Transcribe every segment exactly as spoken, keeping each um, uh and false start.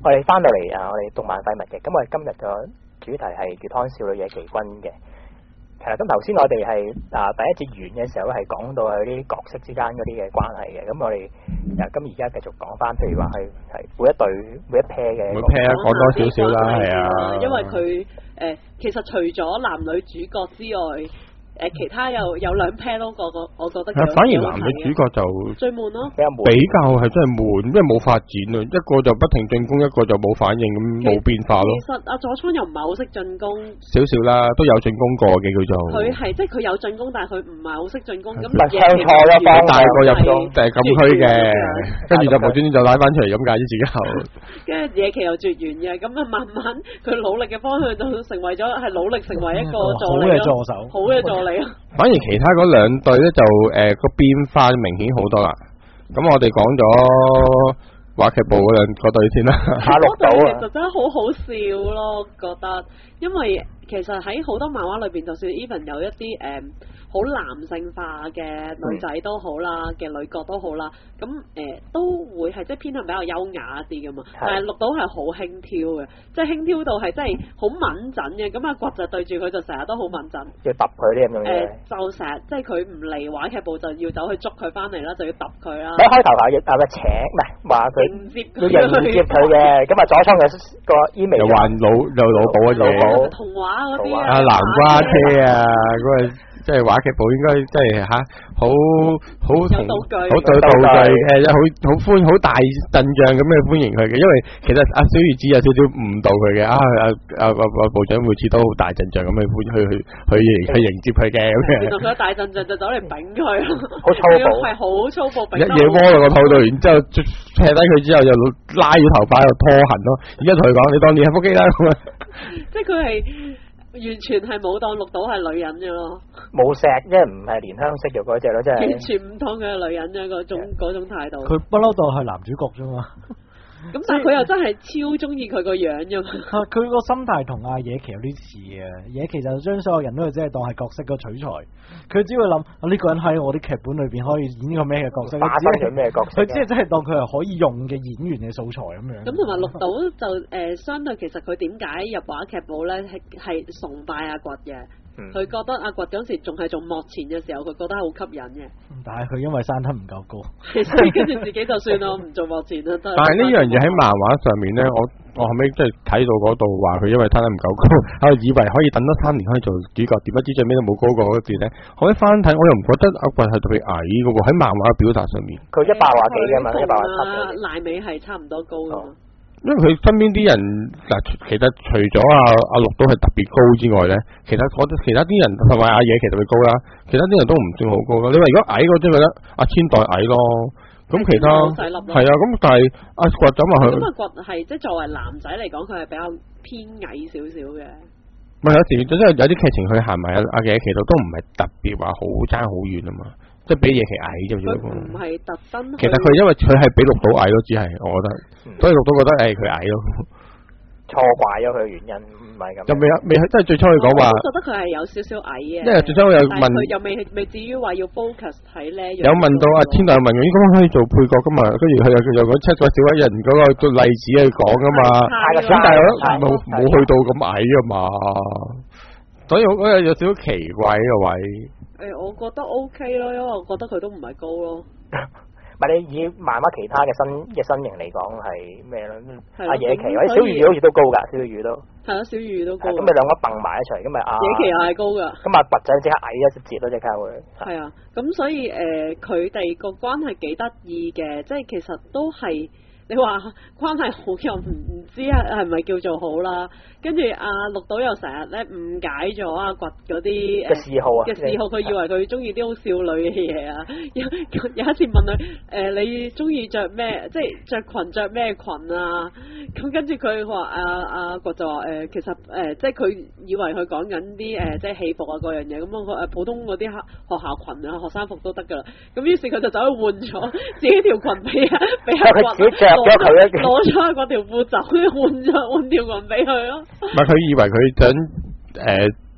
我哋翻到嚟啊，我哋動漫廢物嘅，咁我哋今日個主題係月刊少女野崎君嘅。係啦，咁頭先我哋係啊第一節完嘅時候係講到佢啲角色之間嗰啲嘅關係嘅，咁我哋啊咁而家繼續講翻，譬如話係係每一對每一 pair 嘅， 每 pair 講多少少啦，係啊， 因為佢誒、呃、其實除咗男女主角之外。誒，其他有有兩 pair 都個個，我覺得反而男女主角就最悶咯， 比較悶， 比較係真係悶，因為冇發展啊，一個就不停進攻，一個就冇反應，咁冇變化咯。 其實阿佐倉又唔係好識進攻， 少少啦，都有進攻過嘅叫做。佢係即係佢有進攻，但係佢唔係好識進攻，咁向錯一方大個入咗就係禁區嘅，跟住就無端端就拉翻出嚟咁解之自己後。 跟住野崎又絕緣嘅，咁啊慢慢佢努力嘅方向就成為咗係努力成為一個助理咯，好嘅助理。 反而其他嗰兩隊咧就誒個、呃、變化明顯好多啦。咁我哋講咗話劇部嗰兩個隊先啦。 嗰隊其實真係好好笑咯，我覺得，因為其實喺好多漫畫裏邊，就算 even 有一啲誒好男性化嘅女仔都好啦，嘅、嗯、女角都好啦，咁誒、呃、都會係即係偏向比較優雅一啲噶嘛。但係綠島係好輕佻嘅，即係輕佻到係真係好敏陣嘅。咁阿掘就對住佢就成日都好敏陣， 要揼佢啲咁樣嘢。 誒就成日即係佢唔嚟話劇部就要走去捉佢翻嚟啦，就要揼佢啦。 一開頭話要啊咪請唔係話佢迎接要迎接佢嘅，咁啊左倉嘅個 email 又還老又老保嘅嘢， 童話嗰啲啊南瓜車啊嗰個。即係話劇部應該即係吓好好同好對道具嘅，好好歡好大陣仗咁嘅歡迎佢嘅，因為其實阿小魚子有少少誤導佢嘅，啊阿阿阿部長每次都好大陣仗咁去去去去去迎接佢嘅咁樣。原來佢大陣仗就走嚟抦佢， 好粗暴， 係好粗暴， 一嘢窩落個肚度，然之後劈低佢之後又拉住頭髮喺度拖痕咯，然之後同佢講你當你係腹肌啦咁啊，即係佢係。完全係冇當綠島係女人嘅咯， 冇錫，即係唔係蓮香式嘅嗰隻咯，即係完全唔當佢係女人嘅嗰種嗰種態度。 佢不嬲當係男主角啫嘛。 咁但係佢又真係超中意佢個樣啫嘛。 佢個心態同阿野崎有啲似嘅，野崎就將所有人都係真係當係角色個取材，佢只會諗啊呢個人喺我啲劇本裏邊可以演呢個咩嘅角色， 發生咗咩角色， 佢只係真係當佢係可以用嘅演員嘅素材咁樣。 咁同埋綠島就誒、呃、相對其實佢點解入話劇部咧係係崇拜阿掘嘅。佢、嗯、覺得阿掘嗰時仲係做幕前嘅時候，佢覺得係好吸引嘅。 但係佢因為生得唔夠高， 所以跟住自己就算咯，唔做幕前啦。 但係呢樣嘢喺漫畫上面咧，我我後尾即係睇到嗰度話佢因為生得唔夠高，我以為可以等多三年可以做主角，點不知最尾都冇高過嗰段咧。後尾翻睇我又唔覺得阿掘係特別矮嘅喎，喺漫畫嘅表達上面。 佢一百話幾嘅嘛，一百話七嘅。 賴尾係差唔多高嘅。哦因為佢身邊啲人嗱，其實除咗阿阿綠島係特別高之外咧，其他我其他啲人同埋阿野其實會高啦，其他啲人都唔算好高啦。你話如果矮嗰啲覺得阿千代矮咯，咁其他係啊，咁但係阿掘咁話佢， 咁阿掘係即係作為男仔嚟講，佢係比較偏矮少少嘅。 唔係有時真係有啲劇情佢行埋阿阿野其實都唔係特別話好爭好遠啊嘛。即係比野崎矮啫，佢唔係特登。 其實佢因為佢係比綠島矮咯，只係我覺得，嗯、所以綠島覺得誒佢矮咯。 錯怪咗佢嘅原因唔係咁。 又未未即係最初佢講話。 我覺得佢係有少少矮嘅。 因為最初佢又問， 又未未至於話要 focus 喺呢。 有問到阿千代問佢應該可以做配角噶嘛？跟住佢又又講七個小矮人嗰個例子去講噶嘛。咁但係我冇冇去到咁矮啊嘛，所以我覺得有少少奇怪呢個位。 誒、欸，我覺得 OK 咯，因為我覺得佢都唔係高咯。 唔係你以漫畫其他嘅身嘅身形嚟講係咩咧？阿野崎或者小魚好似都高㗎，小魚都係啊，小魚都高。咁咪兩個蹦埋一齊，咁咪阿野崎又係高㗎。咁阿掘仔即刻矮一截咯，即刻會。 係啊，咁所以誒，佢哋個關係幾得意嘅，即係其實都係。你話關係好又唔唔知係係咪叫做好啦，跟住阿綠島又成日咧誤解咗阿掘嗰啲嘅嗜好啊嘅嗜好，佢以為佢中意啲好少女嘅嘢啊。有有一次問佢誒、呃、你中意着咩？即係着裙着咩裙啊？咁跟住佢話阿阿掘就話誒、呃、其實誒、呃、即係佢以為佢講緊啲誒即係戲服啊嗰樣嘢，咁我誒普通嗰啲學校裙啊學生服都得噶啦。咁於是佢就走去換咗自己條裙俾啊俾阿掘。攞咗嗰條褲走，換咗換條裙俾佢咯。 唔係佢以為佢想誒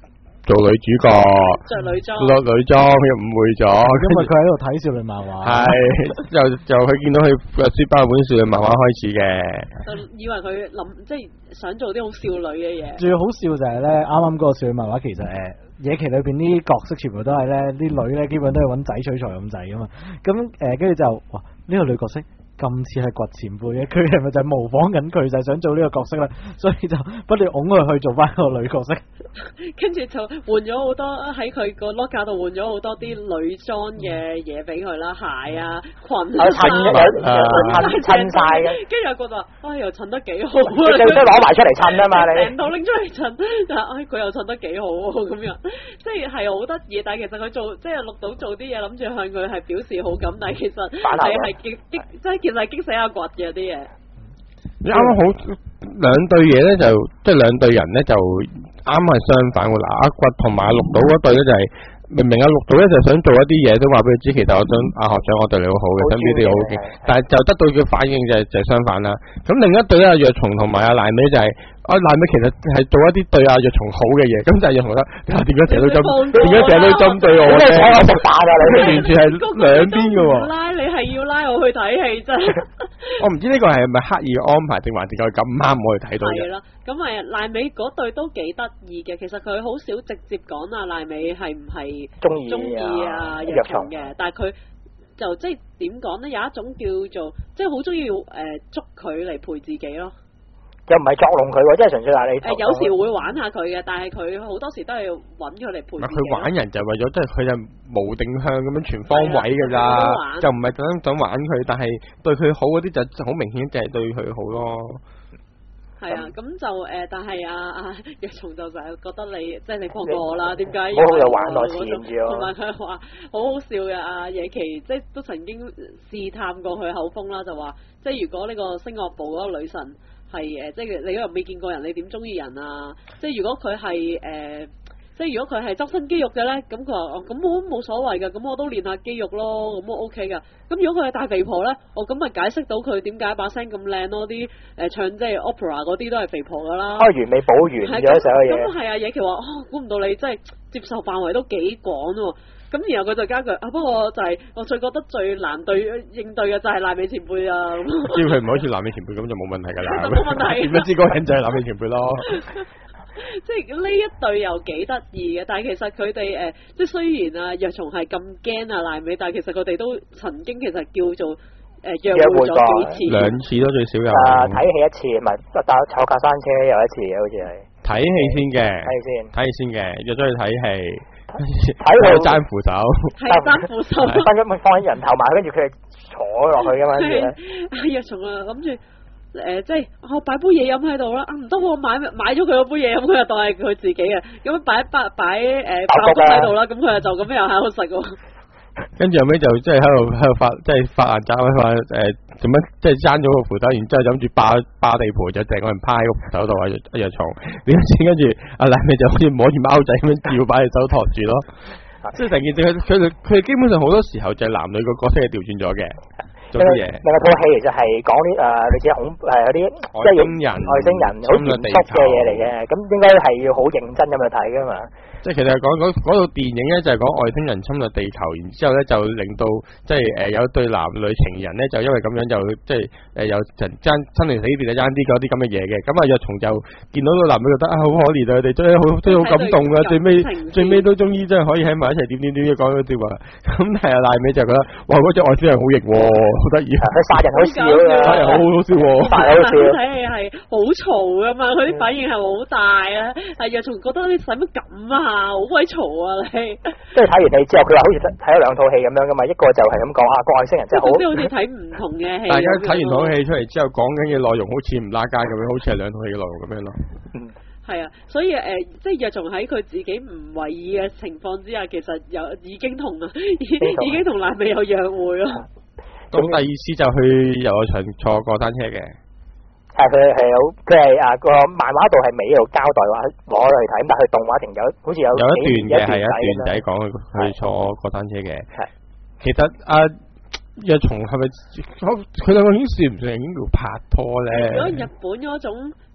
做女主角， 着女裝， 落女裝又誤會咗， 因為佢喺度睇少女漫畫， 係就就佢見到佢書包本少女漫畫開始嘅， 就以為佢諗即係想做啲好少女嘅嘢。 最好笑就係咧，啱啱嗰個少女漫畫其實誒野奇裏邊啲角色全部都係咧啲女咧，基本都係揾仔取材咁滯噶嘛。咁誒跟住就哇呢、這個女角色咁似係掘前輩嘅，佢係咪就係模仿緊佢，就係想做呢個角色咧？所以就不斷擁佢去做翻個女角色。 跟住就換咗好多喺佢個 locker 度換咗好多啲女裝嘅嘢俾佢啦，鞋啊、裙啊、 襯襯襯晒嘅。 跟住又覺得啊，又襯得幾好啊！ 你都攞埋出嚟襯啊嘛，你成套拎出嚟襯，就唉佢又襯得幾好喎咁樣，即係係好得意。但係其實佢做即係錄到做啲嘢，諗住向佢係表示好感，但係其實係係激激即係。其實係激死阿掘嘅啲嘢。 你啱啱好兩對嘢咧，就即係兩對人咧，就啱係相反喎。嗱，阿掘同埋阿綠島嗰對咧就係、是、明明阿綠島咧就想做一啲嘢，都話俾佢知，其實我想阿學長我對你好好嘅，身邊啲好嘅，但係就得到佢反應就係、是、就係、是、相反啦。咁另一對咧，阿藥蟲同埋阿賴尾就係、是。啊賴尾其實係做一啲對阿藥蟲好嘅嘢，咁就係藥蟲覺得，啊點解成日都針，點解成日都針對我？你請我食飯啊你？完全係兩邊嘅喎。 拉你係要拉我去睇戲真。 我唔知呢個係咪刻意安排定還是佢咁啱我去睇到嘅。 係啦，咁誒賴尾嗰對都幾得意嘅，其實佢好少直接講啊賴尾係唔係中意中意啊藥蟲嘅，但係佢就即係點講咧？有一種叫做即係好中意誒捉佢嚟陪自己咯。 又唔係作弄佢喎，即係純粹係你。誒、呃、 有時會玩下佢嘅，但係佢好多時都係揾佢嚟陪自己。 佢玩人就為咗，即係佢就無定向咁樣全方位㗎咋，就唔係想想玩佢，但係對佢好嗰啲就好明顯就係對佢好咯。 係啊，咁就誒、呃，但係啊啊藥蟲就就係覺得你即係你放過我啦，點解？ 好好就玩我錢住咯。 同埋佢話好好笑嘅，阿野崎即係都曾經試探過佢口風啦，就話即係如果呢個星樂部嗰個女神。係誒，即係你又未見過人，你點中意人啊？即係如果佢係誒，即係如果佢係周身肌肉嘅咧，咁佢話哦，咁我都冇所謂嘅，咁我都練下肌肉咯，咁我 OK 噶。咁如果佢係大肥婆咧，哦咁咪解釋到佢點解把聲咁靚咯，啲誒唱即係 opera 嗰啲都係肥婆噶啦。開完美補完咗所有嘢。 咁係啊，野崎話哦，估唔到你真係接受範圍都幾廣喎。咁然後佢就加句啊，不過就係、是、我最覺得最難對應對嘅就係賴尾前輩啊。 只要佢唔好似賴尾前輩咁就冇問題㗎啦。 冇問題。點解知嗰個人就係賴尾前輩咯？ 即係呢一對又幾得意嘅，但係其實佢哋誒，即係雖然啊藥蟲係咁驚啊賴尾，但係其實佢哋都曾經其實叫做誒、呃、約會咗幾次， 兩次都最少有。 啊睇戲一次，唔係搭坐架山車有一次嘅，好似係。睇戲先嘅。睇戲先。睇戲先嘅，約咗去睇戲。 睇佢爭扶手， 係爭扶手， 分咗咪放喺人頭埋，跟住佢坐落去噶嘛，跟住咧。藥蟲啊，諗住誒，即係我擺杯嘢飲喺度啦，啊唔得，我買買咗佢嗰杯嘢飲，佢就當係佢自己嘅，咁擺擺擺誒爆谷喺度啦，咁佢就就咁又喺度食喎。 跟住後尾就即係喺度喺度發，即係發爛渣話誒做乜，即係爭咗個扶手，然之後諗住霸霸地盤，就成個人趴喺個扶手度啊！一日蟲點知跟住阿賴尾就好似摸住貓仔咁樣，照把隻手托住咯。即係成件事，佢佢佢基本上好多時候就係男女個角色係調轉咗嘅。做啲嘢。另外套戲其實係講啲誒類似恐誒有啲即係人外星人好嚴肅嘅嘢嚟嘅，咁應該係要好認真咁去睇噶嘛。即係其實係講嗰嗰套電影咧，就係講外星人侵略地球，然之後咧就令到即係誒有對男女情人咧，就因為咁樣就即係誒有陣爭生離死別啊，爭啲嗰啲咁嘅嘢嘅。咁啊藥蟲就見到個男女覺得啊好可憐啊，佢哋真係好真係好感動啊，最尾最尾都終於真係可以喺埋一齊點點點嘅講嗰啲話。咁但係賴尾就覺得哇嗰隻外星人好型喎，好得意啊！佢殺人好笑啊，殺人好好笑喎，殺人好笑。 睇戲係好嘈噶嘛，佢啲反應係好大啊。係藥蟲覺得你使乜咁啊？好鬼嘈啊！你即係睇完戲之後，佢話好似睇咗兩套戲咁樣噶嘛，一個就係咁講啊，外星人真係好，即係好似睇唔同嘅戲。大家睇完套戲出嚟之後，講緊嘅內容好似唔拉更咁樣，好似係兩套戲嘅內容咁樣咯。嗯，係啊，所以誒、呃，即係藥蟲喺佢自己唔為意嘅情況之下，其實有已經同啊，已經同爛尾有約會咯。咁第二次就去遊樂場坐過山車嘅。係佢係好，佢係啊個漫畫度係尾度交代話攞去睇，但係佢動畫停有好似有有一段嘅係一段仔講佢去坐過山車嘅。係其實阿藥蟲係咪佢兩個已經算唔算已經叫拍拖咧？如果日本嗰種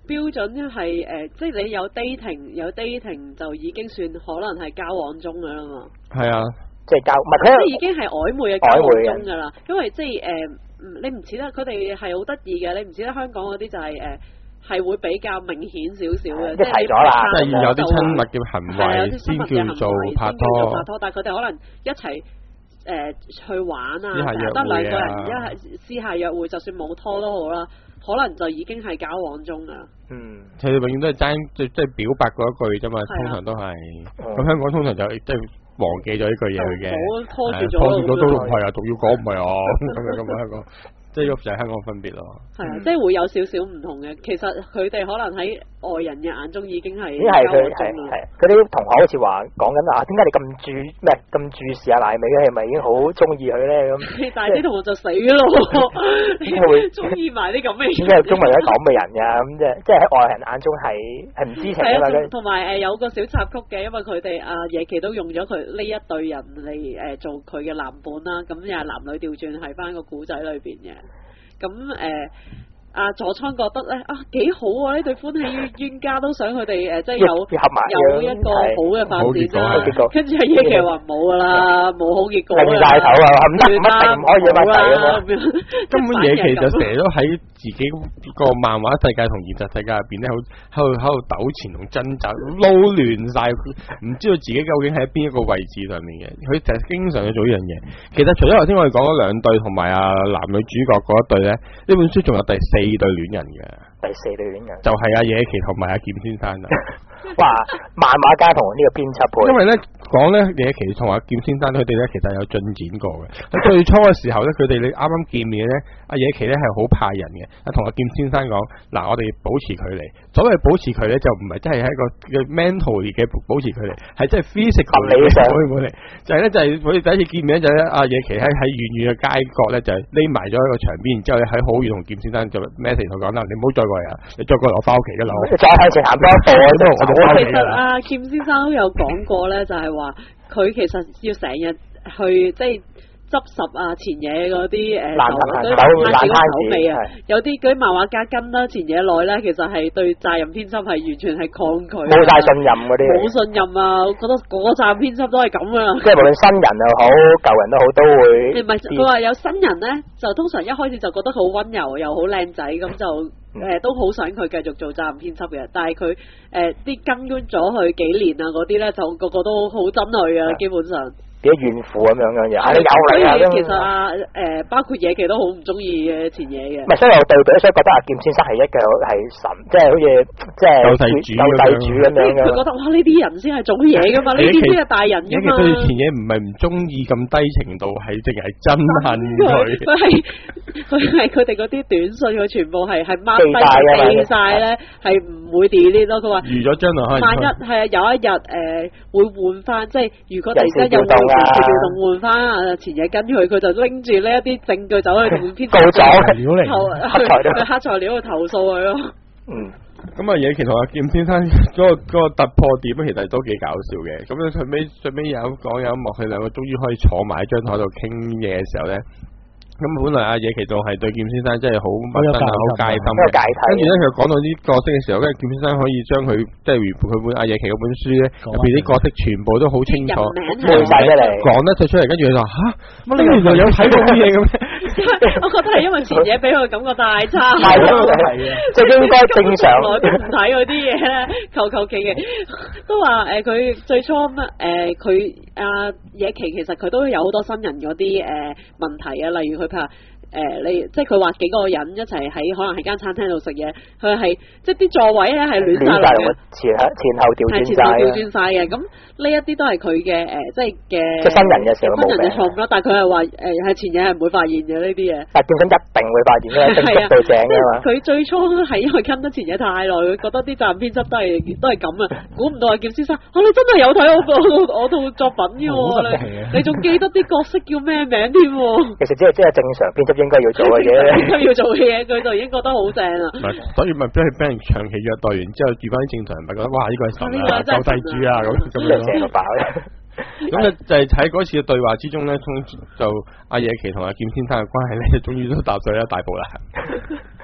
標準係誒、呃，即係你有 dating 有 dating 就已經算可能係交往中㗎啦嘛。 係啊， 即係交唔係即係已經係曖昧嘅交往中㗎啦。因為即係誒、呃，你唔似得佢哋係好得意嘅，你唔似得香港嗰啲就係、是、誒。呃係會比較明顯少少嘅， 即係提咗啦， 即係要有啲親密嘅行為先叫做拍拖。 拍拖，但係佢哋可能一齊誒、呃、去玩啊，得兩個人一係私下約會，就算冇拖都好啦，可能就已經係交往中㗎。嗯， 佢哋永遠都係爭即即係表白嗰一句啫嘛，通常都係。咁、嗯、香港通常就即係忘記咗呢句嘢嘅。 冇拖住咗， 拖住咗都唔係啊，仲要講唔係啊，咁樣咁樣香港。即係呢個就係香港分別咯。係啊， 即係會有少少唔同嘅。其實佢哋可能喺外人嘅眼中已經係已經係佢係係佢啲同學好似話講緊啊，點解你咁注咩咁注視阿賴美咧？係咪已經好中意佢咧？咁但係啲同學就死咯，點解會中意埋啲咁嘅人？ 點解中意啲咁嘅人㗎？咁即係即係喺外人眼中係係唔知情㗎嘛？ 同埋誒有個小插曲嘅，因為佢哋阿野崎都用咗佢呢一對人嚟誒做佢嘅藍本啦。咁又係男女調轉喺翻個古仔裏邊嘅。咁誒，阿、呃、佐倉覺得咧啊幾好啊！呢對歡喜冤家都想佢哋誒，即係有有一個好嘅發展啦。跟住阿野崎話冇噶啦，冇好結果啦。擰晒頭啊，唔得唔得，唔可以乜嘢啦。 根本野崎就成日都喺自己個漫畫世界同現實世界入邊咧，好喺度喺度糾纏同掙扎，撈亂晒，唔知道自己究竟喺邊一個位置上面嘅。佢成日經常去做呢樣嘢。其實除咗頭先我哋講嗰兩對同埋啊男女主角嗰一對咧，呢本書仲有第四對戀人嘅。 第四對戀人就係阿野崎同埋阿劍先生啊。 哇！漫畫家同呢個編輯配， 因為咧講咧野崎同阿劍先生佢哋咧其實有進展過嘅。最初嘅時候咧，佢哋你啱啱見面咧，阿野崎咧係好怕人嘅。啊，同阿劍先生講，嗱，我哋保持距離。所謂保持距離就唔係真係喺一個嘅 mentally 嘅保持距離，係真係 physical 嘅保持距離。就係咧，就係我哋第一次見面咧，就係阿野崎喺喺遠遠嘅街角咧，就係匿埋咗喺個牆邊，然之後咧喺好遠同劍先生就 message 同講啦，你唔好再過嚟啊，你再過嚟我翻屋企㗎啦。 再向前行多一步都我都其實阿劍先生都有講過咧，就係話佢其實要成日去即係執拾啊前野嗰啲誒手嗰啲手尾啊，有啲嗰啲漫畫家跟得前野耐咧，其實係對責任編輯係完全係抗拒， 冇晒信任嗰啲， 冇信任啊！我覺得嗰個責任編輯都係咁啊， 即係無論新人又好，舊人都好，都會。 唔係佢話有新人咧，就通常一開始就覺得好溫柔又好靚仔，咁就誒、呃、都好想佢繼續做責任編輯嘅。但係佢誒啲跟咗佢幾年啊嗰啲咧，就個個都好憎佢啊，基本上。幾怨婦咁樣樣嘢，你有嚟啊！其實啊，誒、呃，包括野崎都好唔中意嘅前野嘅。唔係，所以我對比，所以覺得阿劍先生係一個係神，即係好似即係救世主、救世主咁樣嘅。佢覺得哇，呢啲人先係做嘢噶嘛，呢啲先係大人噶嘛。 野崎對前野唔係唔中意咁低程度，係淨係憎恨佢。 佢係佢係佢哋嗰啲短信，佢全部係係 mark 低記晒咧，係唔會 delete 咯。佢話預咗將來可能。萬一係啊，有一日誒、呃、會換翻，即係如果突然間有會。調動換翻啊！前野跟佢，佢就拎住呢一啲證據走去同編輯告咗料嚟， 黑材料，黑材料去投訴佢咯。 嗯， 咁啊，野崎同阿劍先生嗰、那個嗰、那個突破點其實都幾搞笑嘅。咁樣最尾最尾有講有一幕，佢兩個終於可以坐埋喺張台度傾嘢嘅時候咧。咁本來阿野崎仲係對劍先生真係好陌生啊，好戒心嘅。跟住咧，佢講到啲角色嘅時候，跟住劍先生可以將佢即係佢本阿野崎嗰本書咧入邊啲角色全部都好清楚， 背晒出嚟， 講得出出嚟。跟住佢就話吓，乜你原來有睇過啲嘢嘅咩？ 我覺得係因為前野俾佢感覺太差， 係係即係應該正常。 我都唔睇嗰啲嘢咧，求求其其都話誒，佢、呃、最初乜誒，佢、呃、阿野崎其實佢都有好多新人嗰啲誒問題啊，例如佢。譬如誒、呃，你即係佢話幾個人一齊喺可能喺間餐廳度食嘢，佢係即係啲座位咧係亂晒嚟嘅， 前前後調轉晒， 調轉晒嘅。咁呢一啲都係佢嘅誒，即係嘅即係新人嘅時候， 新人嘅錯誤啦。但係佢係話誒，係、呃、前嘢係唔會發現嘅呢啲嘢。 但係點解一定會發現嘅？正式到正㗎嘛。佢最初係因為跟得前嘢太耐，佢覺得啲責任編輯都係都係咁啊。估唔到阿劍先生，啊你真係有睇我個我套作品嘅喎，你你仲記得啲角色叫咩名添？ 其實只係即係正常編輯應該要做嘅嘢， 應該要做嘅嘢，佢就已經覺得好正啦。 唔係，所以咪俾佢俾人長期虐待完之後，住翻啲正常人，咪覺得哇呢、這個係神啊，救世主啊咁咁樣咯。咁咧就係喺嗰次嘅對話之中咧，就阿野崎同阿劍先生嘅關係咧，終於都踏上一大步啦。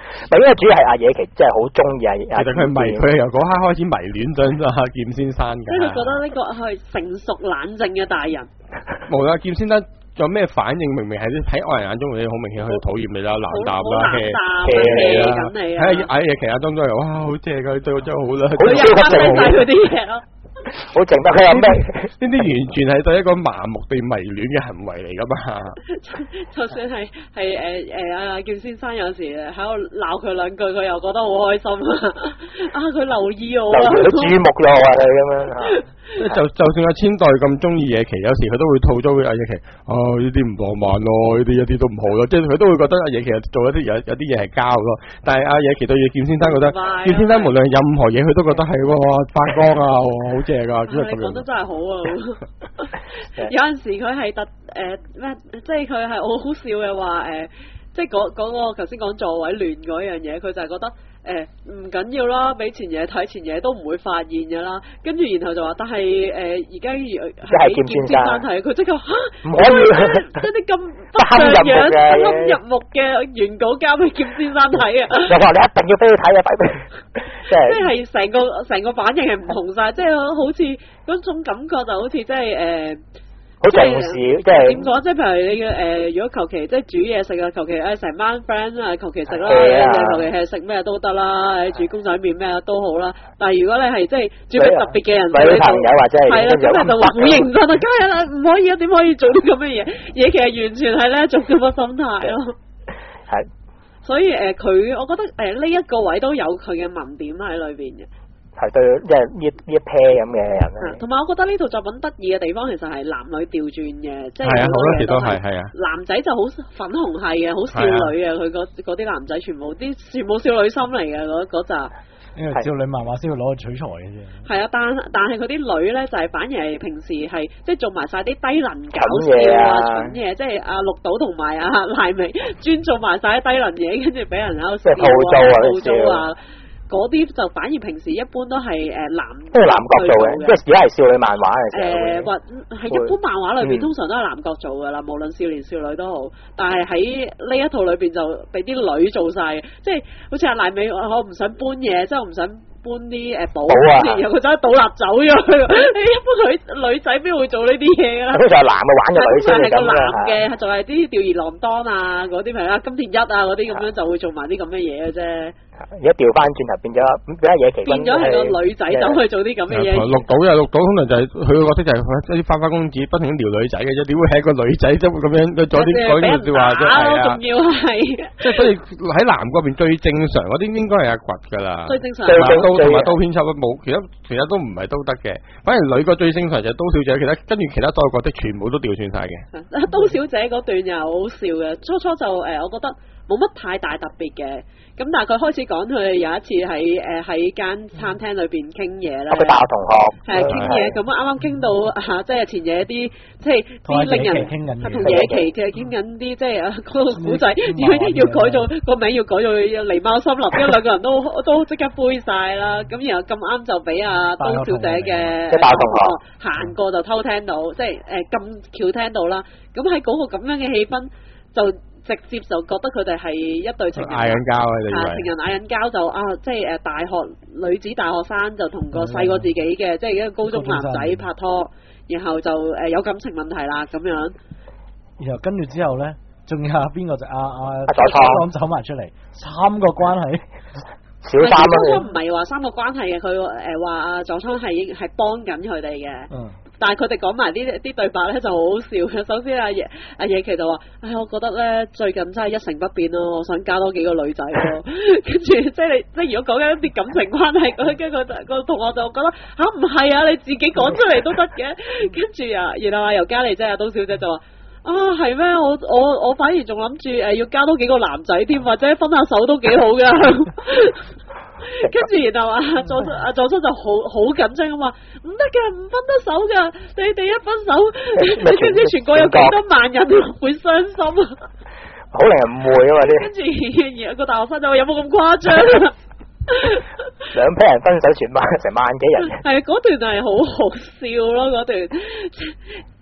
唔係因為主要係阿野崎真係好中意阿阿。 其實佢迷，佢係由嗰刻開始迷戀咗阿劍先生㗎。 即係佢覺得呢個係成熟冷靜嘅大人。 無論劍先生有咩反應，明明係喺外人眼中你好明顯佢討厭你啦、冷淡啦、hea 啦，喺阿野崎眼中都係哇好正㗎，對我真係好啦。 佢又啱晒佢啲嘢咯。 好靜得佢有咩？ 呢啲完全係對一個麻木地迷戀嘅行為嚟噶嘛？ 就算係係誒誒阿劍先生有時喺度鬧佢兩句，佢又覺得好開心啊！啊，佢留意我啊， 佢注目咗我啊，佢咁樣啊。 就就算阿千代咁中意野崎，有時佢都會吐咗佢阿野崎，哦呢啲唔浪漫咯，呢啲一啲都唔好咯，即係佢都會覺得阿野崎做一啲有有啲嘢係膠咯。但係阿野崎對住劍先生覺得，劍先生無論任何嘢佢都覺得係喎發光啊，好正㗎，即係咁樣。 你講得真係好啊！有陣時佢係特誒咩、呃，即係佢係好好笑嘅話誒，即係講講我頭先講座位亂嗰樣嘢，佢就係覺得。誒唔緊要啦，俾前嘢睇，前嘢都唔會發現㗎啦。跟住然後就話，但係誒而家喺劍先生睇，佢即刻嚇唔可以，即係啲咁不像樣、不堪入目嘅原稿交俾劍先生睇啊！ 又話你一定要俾佢睇啊，擺俾即係即係成個成個反應係唔同晒，即係好似嗰種感覺就好似即係誒。 好重視，即係點講？即係譬如你嘅誒、呃，如果求其即係煮嘢食啊，求其誒成班 friend 啊，求其食啦，求其係食咩都得啦，煮公仔麵咩都好啦。但係如果你係即係煮俾特別嘅人， 女朋友或者係係啦，咁你就好認真啊，梗係啦，唔可以啊，點可以做啲咁嘅嘢？嘢其實完全係呢一種咁嘅心態咯。 係。 所以誒，佢、呃、我覺得誒呢一個位都有佢嘅文點喺裏邊嘅。 係對，即係呢呢一 pair 咁嘅人咧。同埋我覺得呢套作品得意嘅地方，其實係男女調轉嘅，即係好多時都係係啊。 男仔就好粉紅系嘅，好少女嘅，佢嗰啲男仔全部啲全部少女心嚟嘅嗰嗰扎。 因為少女漫畫先要攞去取材嘅啫。係啊，但但係佢啲女咧就係、是、反而係平時係即係做埋晒啲低能搞笑啊、蠢嘢，即係阿綠島同埋阿賴美專做埋晒啲低能嘢，跟住俾人喺度笑啊、吐槽啊。嗰啲就反而平時一般都係誒男， 即係男角做嘅，即係而家係少女漫畫嘅時候。誒或係一般漫畫裏邊、嗯、通常都係男角做㗎啦，無論少年少女都好。但係喺呢一套裏邊就俾啲女做晒，即係好似阿賴美，我唔想搬嘢，即係我唔想搬啲誒寶，然後佢走去倒立走咗去。一般女女仔邊會做呢啲嘢㗎啦？咁就係男嘅玩咗女先係個男嘅，就係啲吊兒郎當啊嗰啲，譬如啊金田一啊嗰啲咁樣就會做埋啲咁嘅嘢嘅啫。 而家調翻轉頭變咗，變咗野崎君， 變咗係個女仔走去做啲咁嘅嘢。 綠島又綠島，通常就係佢個角色就係一啲花花公子，不停咁撩女仔嘅啫。點會係一個女仔都會咁樣做啲講啲説話啫？係啊，仲要係即係所以喺男嗰邊最正常嗰啲應該係阿掘㗎啦。最正常。刀同埋刀編輯冇，其他其他都唔係都得嘅。反而女個最正常就係刀小姐，其他跟住其他所有角色全部都調轉晒嘅。 刀小姐嗰段又好笑嘅，初初就誒，我覺得冇乜太大特別嘅。咁但係佢開始講佢有一次喺誒喺間餐廳裏邊傾嘢咧， 佢大學同學係傾嘢，咁啱啱傾到嚇，即係前夜啲即係啲令人係同野崎嘅傾緊啲即係啊嗰個古仔，要要改做個名要改做狸貓森林，因為兩個人都都即刻灰晒啦。咁然後咁啱就俾阿刀小姐嘅大學同學行過就偷聽到，即係誒咁巧聽到啦。咁喺嗰個咁樣嘅氣氛就。直接就覺得佢哋係一對情人嗌緊交啊！你以為情人嗌緊交就啊，即係誒大學女子大學生就同個細過自己嘅，即係一個高中男仔拍拖，然後就誒有感情問題啦咁樣。 然後跟住之後咧，仲有邊個就阿阿佐倉走埋出嚟，三個關係。 小三啊！ 佐倉唔係話三個關係嘅，佢誒話阿佐倉係係幫緊佢哋嘅。嗯。但係佢哋講埋啲啲對白咧就好好笑嘅。首先阿野阿野崎就話：唉，我覺得咧最近真係一成不變咯，我想加多幾個女仔咯。跟住即係你即係如果講緊一啲感情關係，跟住個個同學就覺得吓唔係啊，你自己講出嚟都得嘅。跟住啊，然後啊尤嘉莉即係阿刀小姐就話：啊係咩？我我我反而仲諗住誒要加多幾個男仔添，或者分下手都幾好噶。跟住然後啊，佐阿佐叔就好好緊張咁話唔得嘅，唔分得手噶，你哋一分手，你知唔知全國有幾多萬人會傷心啊？ 好令人誤會啊嘛啲。跟住然後個大學生就話有冇咁誇張啊？ 兩批人分手全萬成萬幾人。 係嗰段係好好笑咯，嗰段。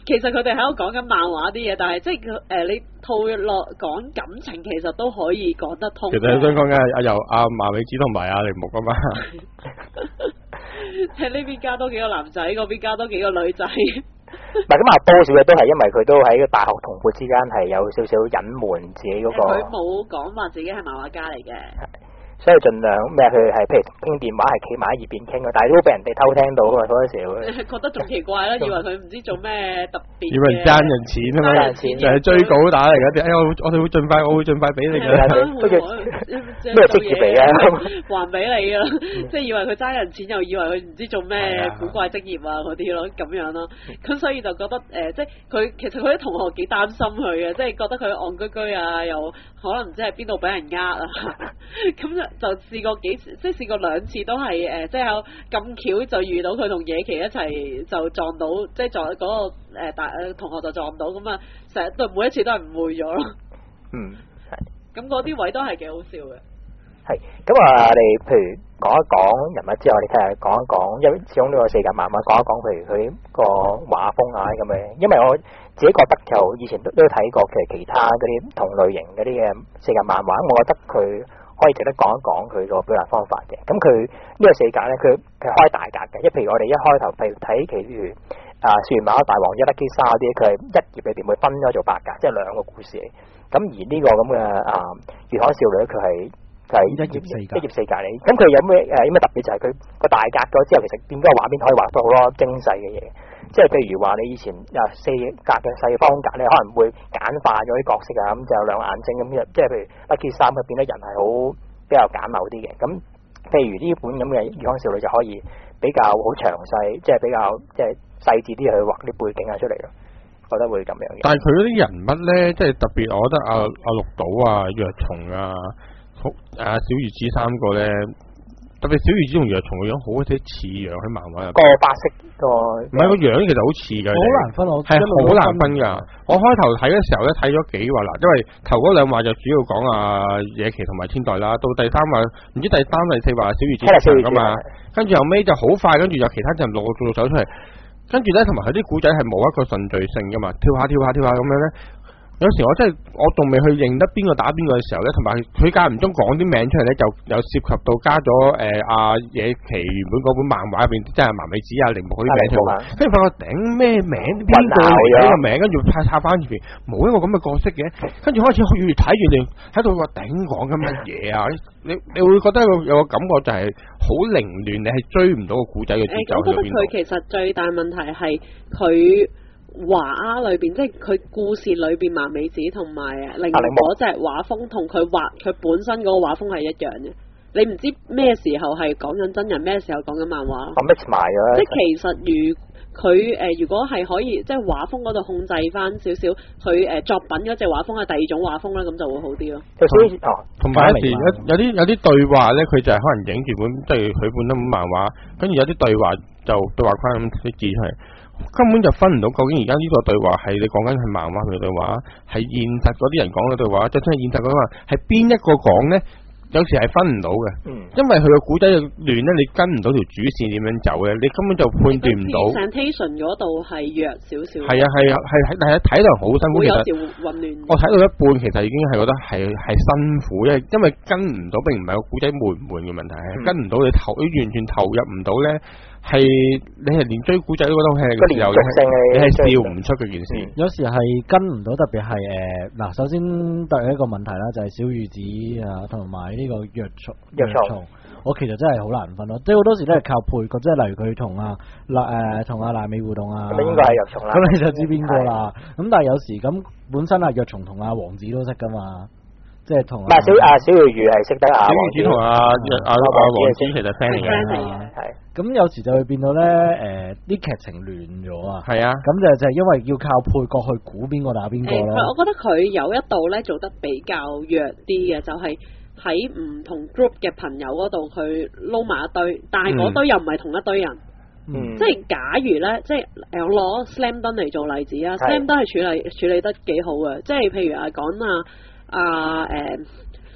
其實佢哋喺度講緊漫畫啲嘢，但係即係誒、呃、你套落講感情，其實都可以講得通。 其實我想講嘅係阿由阿麻美子同埋阿鈴木啊嘛。 喺呢邊加多幾個男仔，嗰邊加多幾個女仔。 唔係咁阿波小姐都係因為佢都喺個大學同輩之間係有少少隱瞞自己嗰、那個。 佢冇講話自己係漫畫家嚟嘅。 所以盡量咩？佢係譬如傾電話係企埋喺一邊傾嘅，但係都俾人哋偷聽到啊！嗰陣時會覺得仲奇怪啦，以為佢唔知做咩特別。 以為爭人錢啊嘛，就係追稿打嚟嗰啲。哎呀，我哋會盡快，我會盡快俾你嘅。 咩職業嚟嘅？ 還俾你啊！即係以為佢爭人錢，又以為佢唔知做咩古怪職業啊嗰啲咯，咁樣咯。咁所以就覺得誒，即係佢其實佢啲同學幾擔心佢嘅，即係覺得佢戇居居啊，又可能唔知係邊度俾人呃啊，咁就。就試過幾次，即係試過兩次都係誒、呃，即係有咁巧就遇到佢同野崎一齊就撞到，即係撞嗰、那個誒、呃、大誒同學就撞到，咁啊成日對每一次都係誤會咗咯。 嗯，係。 咁嗰啲位都係幾好笑嘅。係。 咁啊，我哋譬如講一講人物之後，我哋睇下講一講，因為始終呢個世界漫畫講一講，譬如佢個畫風啊咁嘅，因為我自己覺得就以前都都睇過其實其他嗰啲同類型嗰啲嘅世界漫畫，我覺得佢可以值得講一講佢個表達方法嘅。咁佢呢個世界咧，佢佢開大格嘅，即係譬如我哋一開頭譬如睇其如啊《樹原馬大王》一粒基沙嗰啲，佢係一頁裏邊會分咗做八格，即係兩個故事嚟。咁而呢個咁嘅啊《月刊少女》，佢係就係一頁四格，一頁四格嚟。咁佢有咩誒有咩特別？就係佢個大格咗之後，其實變咗個畫面可以畫到好多精細嘅嘢。即係譬如話你以前啊四格嘅細方格咧，可能會簡化咗啲角色啊，咁就有兩個眼睛咁。即係譬如一件衫，佢變得人係好比較簡陋啲嘅。咁譬如呢本咁嘅《月刊少女》就可以比較好詳細，即係比較即係細緻啲去畫啲背景啊出嚟咯。覺得會咁樣嘅。但係佢嗰啲人物咧，即係特別，我覺得阿阿綠島啊、藥蟲啊、阿小魚子三個咧。特別小魚子同藥蟲個樣好似似樣喺漫畫入邊，個白色個唔係個樣其實好似㗎，好難分，我係好難分㗎。我開頭睇嘅時候咧睇咗幾話啦，因為頭嗰兩話就主要講阿野崎同埋千代啦，到第三話唔知第三第四話小魚子出場㗎嘛，跟住後尾就好快，跟住有其他人陸陸續續走出嚟，跟住咧同埋佢啲古仔係冇一個順序性㗎嘛，跳下跳下跳下咁樣咧。有時我真係我仲未去認得邊個打邊個嘅時候咧，同埋佢間唔中講啲名出嚟咧，就有涉及到加咗誒阿野崎原本嗰本漫畫入邊，即係麻美子啊、鈴木嗰啲名出嚟，跟住發覺頂咩名邊個嚟呢個名，跟住插插翻住邊冇一個咁嘅角色嘅，跟住開始越睇越亂，喺度話頂講緊乜嘢啊？你你會覺得有有個感覺就係好凌亂，你係追唔到個古仔嘅節奏喺邊度？我覺得佢其實最大問題係佢。畫裏邊即係佢故事裏邊麻美子同埋另外嗰隻畫風同佢畫佢本身嗰個畫風係一樣嘅，你唔知咩時候係講緊真人，咩時候講緊漫畫。mix 埋咗。即係其實如佢誒、呃，如果係可以即係畫風嗰度控制翻少少，佢誒、呃、作品嗰隻畫風係第二種畫風咧，咁就會好啲咯。哦，同埋有時有有啲有啲對話咧，佢就係可能影住本即係佢本身本漫畫，跟住有啲對話就對話框咁啲字出嚟。根本就分唔到究竟而家呢個對話係你講緊係漫畫嘅對話，係現實嗰啲人講嘅對話，就真係現實嗰個係邊一個講咧？有時係分唔到嘅，嗯、因為佢個古仔嘅亂咧，你跟唔到條主線點樣走嘅，你根本就判斷唔到。presentation 嗰度係弱少少。係啊係啊係係係睇到好辛苦，其實混亂。我睇到一半，其實已經係覺得係係辛苦，因為因為跟唔到，並唔係個古仔悶唔悶嘅問題，係、嗯、跟唔到你投，你完全投入唔到咧。係你係連追古仔都覺得好輕嘅時候，你係笑唔出嘅件事。有時係跟唔到，特別係誒嗱，首先第一個問題啦，就係小魚子啊，同埋呢個藥蟲藥蟲，我其實真係好難分咯。即係好多時都係靠配角，即係例如佢同阿誒同阿瀨美互動啊，咁應該係藥蟲啦。咁你就知邊個啦。咁但係有時咁本身阿藥蟲同阿王子都識噶嘛。即係同唔係小阿小魚魚係識得阿小魚子同阿阿阿王子其實 friend 嚟嘅，係咁有時就會變到咧誒啲劇情亂咗啊，係啊，咁就就係因為要靠配角去估邊個打邊個咯。我覺得佢有一度咧做得比較弱啲嘅，就係喺唔同 group 嘅朋友嗰度佢撈埋一堆，但係嗰堆又唔係同一堆人。嗯，即係假如咧，即係誒我攞 Slam Dunk 嚟做例子啊 ，Slam Dunk 係處理處理得幾好嘅，即係譬如啊講啊。啊誒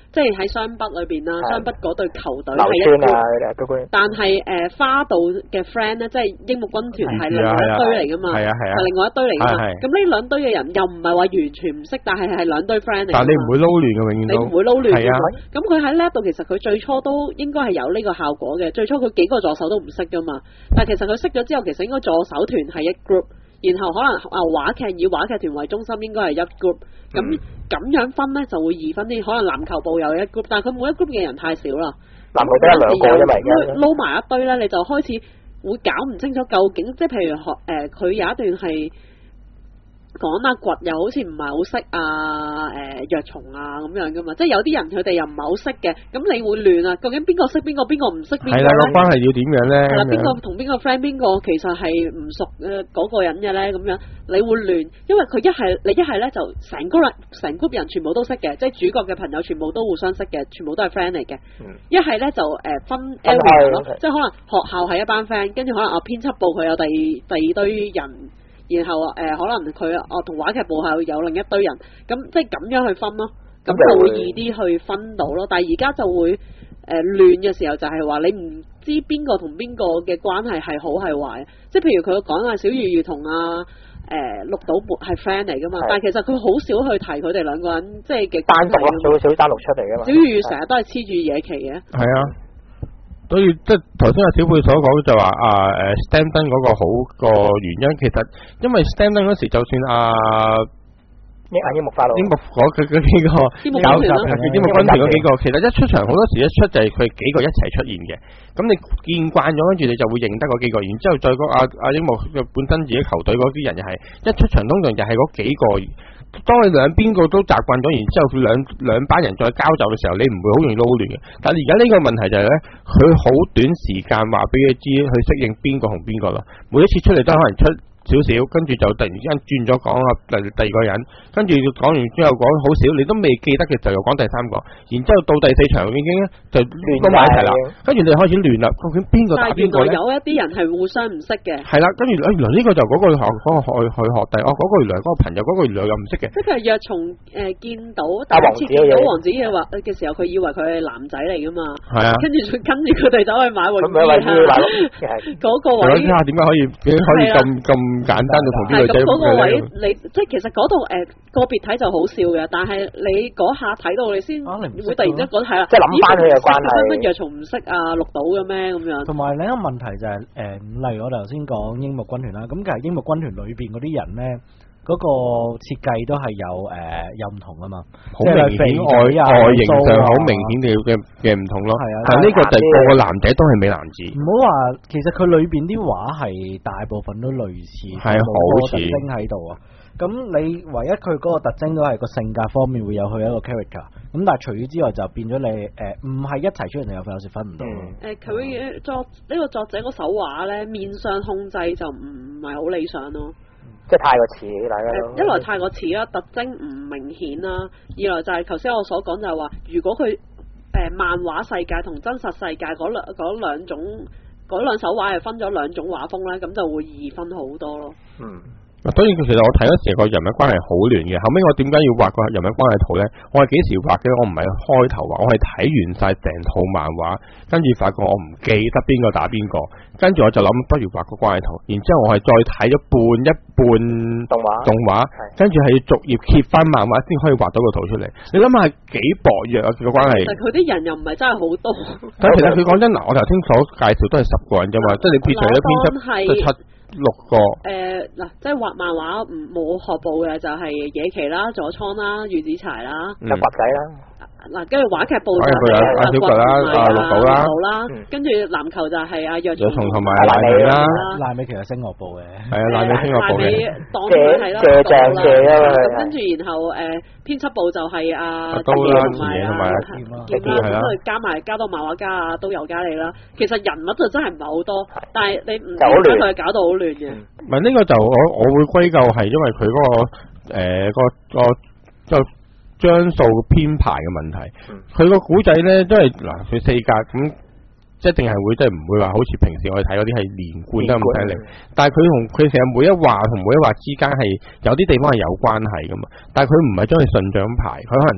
即係喺雙北裏邊啦，雙北嗰隊球隊係一 group 啊， 但係誒、呃、花道嘅 friend 咧，即係櫻木軍團係另外一堆嚟噶嘛， 係啊係啊， 係另外一堆嚟噶嘛。咁呢兩堆嘅人又唔係話完全唔識，但係係兩堆 friend 嚟。 但你唔會撈亂嘅，永遠都你唔會撈亂嘅。 係啊。 咁佢喺 lab 度，其實佢最初都應該係有呢個效果嘅。最初佢幾個助手都唔識噶嘛，但係其實佢識咗之後，其實應該助手團係一 group。然後可能啊話劇以話劇團為中心，應該係一 group，咁咁、嗯、樣分呢就會易分啲。可能籃球部有一 group，但係佢每一 group 嘅人太少啦。籃球得一兩個，因為撈埋一堆呢，你就開始會搞唔清楚究竟，即係譬如學誒，佢、呃、有一段係講阿掘又好似唔係好識啊誒藥蟲啊咁樣噶嘛，即係有啲人佢哋又唔係好識嘅，咁你會亂啊，究竟邊個識邊個，邊個唔識邊個咧？係啦， 個關係要點樣咧？ 係啦，邊個同邊個 friend， 邊個其實係唔熟嘅嗰個人嘅咧？咁樣你會亂，因為佢一係你一係咧就成 group 人成 group 人全部都識嘅，即係主角嘅朋友全部都互相識嘅，全部都係 friend 嚟嘅。一係咧就誒分 area 咯，即係可能學校係一班 friend， 跟住可能啊編輯部佢有第二第二堆人。然後誒、呃、可能佢哦同話劇部係有另一堆人，咁即係咁樣去分咯，咁就會易啲去分到咯。但係而家就會誒、呃、亂嘅時候就係話你唔知邊個同邊個嘅關係係好係壞，即係譬如佢講啊小魚魚同啊誒綠島木係 friend 嚟噶嘛，但係其實佢好少去提佢哋兩個人即係嘅單獨咯，少少單獨出嚟噶嘛。小魚魚成日都係黐住野崎嘅。係啊。 所以即係頭先阿小貝所講就話啊誒 Stand-in 嗰個好個原因，其實因為 Stand-in 嗰時就算啊櫻櫻木花道櫻木嗰佢嗰幾個搞集櫻木軍團嗰幾個，其實一出場好多時一出就係佢幾個一齊出現嘅，咁你見慣咗，跟住你就會認得嗰幾個，然之後再講阿阿櫻木嘅本身自己球隊嗰啲人又係一出場通常就係嗰幾個。當你兩邊個都習慣咗，然之後佢兩兩班人再交就嘅時候，你唔會好容易撈亂嘅。但係而家呢個問題就係咧，佢好短時間話俾你知去適應邊個同邊個咯。每一次出嚟都可能出少少，跟住就突然之間轉咗講啊第第二個人，跟住講完之後講好少，你都未記得嘅就又講第三個，然之後到第四場已經就都埋一齊啦，跟住你開始亂啦，究竟邊個打邊個咧？ 有一啲人係互相唔識嘅。係啦，跟住原來呢個就嗰個學嗰個學去學弟，哦嗰個原來嗰個朋友，嗰個原來又唔識嘅。即係藥蟲誒見到第一次見到王子嘅話嘅時候，佢以為佢係男仔嚟噶嘛。係啊。跟住跟住佢哋走去買泳衣啊。嗰個位。睇下點解可以點可以咁咁？簡單就同啲女仔咁嗰個位，你即係其實嗰度誒個別睇就好笑嘅，但係你嗰下睇到你先會突然之間覺得係啦，即係諗翻佢嘅關係。乜乜藥蟲唔識啊綠島嘅咩咁樣？同埋另一個問題就係、是、誒、呃，例如我頭先講櫻木軍團啦，咁其實櫻木軍團裏邊嗰啲人咧，嗰、那個設計都係有誒、呃、有唔同啊嘛，好明顯外外形上好明顯嘅嘅嘅唔同咯。係啊，但係呢個就係個個男仔都係美男子。唔好話，其實佢裏邊啲畫係大部分都類似，係好似特徵喺度啊。咁你唯一佢嗰個特徵都係個性格方面會有佢一個 character。咁但係除此之外就變咗你誒唔係一齊出嚟，有有時分唔到。誒佢作呢個作者嗰手畫咧，面相控制就唔係好理想咯。即係太過似，大家都一來太過似啦，特徵唔明顯啦；二來就係頭先我所講就係話，如果佢誒、呃、漫畫世界同真實世界嗰兩嗰兩種嗰兩手畫係分咗兩種畫風咧，咁就會易分好多咯。嗯。所以其實我睇嗰時個人物關係好亂嘅，後尾我點解要畫個人物關係圖呢？我係幾時畫嘅？我唔係開頭畫，我係睇完晒成套漫畫，跟住發覺我唔記得邊個打邊個，跟住我就諗不如畫個關係圖，然之後我係再睇咗半一半動畫，動畫，跟住係要逐頁揭翻漫畫先可以畫到個圖出嚟。你諗下係幾薄弱啊個關係？其實佢啲人又唔係真係好多。但其實佢講真嗱，我頭先所介紹都係十個人啫嘛，即係你撇除咗編輯都七。六個誒嗱、呃，即係畫漫畫唔冇學部嘅就係野崎啦、佐倉啦、月子柴啦、有白仔啦。嗱，跟住話劇部就係阿小腳啦、阿綠島啦，跟住籃球就係阿藥蟲同埋賴美啦。賴美其實聲樂部嘅，係啊，賴美聲樂部嘅。當佢係啦，謝謝謝啊嘛。跟住然後誒編輯部就係阿刀啦同埋阿劍啦，咁佢加埋加多漫畫家啊，都有加你啦。其實人物就真係唔係好多，但係你唔覺得佢搞到好亂嘅。唔係呢個就我我會歸咎係因為佢嗰個誒個個就。張數編排嘅問題，佢個古仔咧都係嗱，佢四格咁，即係定係會即係唔會話好似平時我哋睇嗰啲係連貫得咁犀利。但係佢同佢成日每一畫同每一畫之間係有啲地方係有關係噶嘛。但係佢唔係將佢順序咁排，佢可能